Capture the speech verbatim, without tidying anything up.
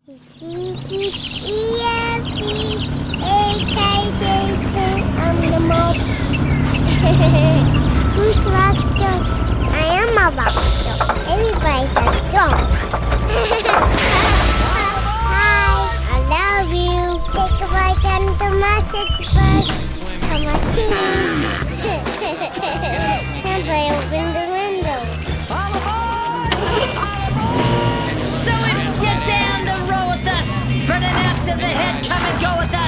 C, D, E, F, G, H, I, J, K, I'm the mob. Who's rockstar? I am a rockstar. Everybody's a dog. Hi, I love you. Take a ride on the message bus. Come on, team. Somebody open the window. So if you're down the road with us, burn an ass to the head, come and go with us.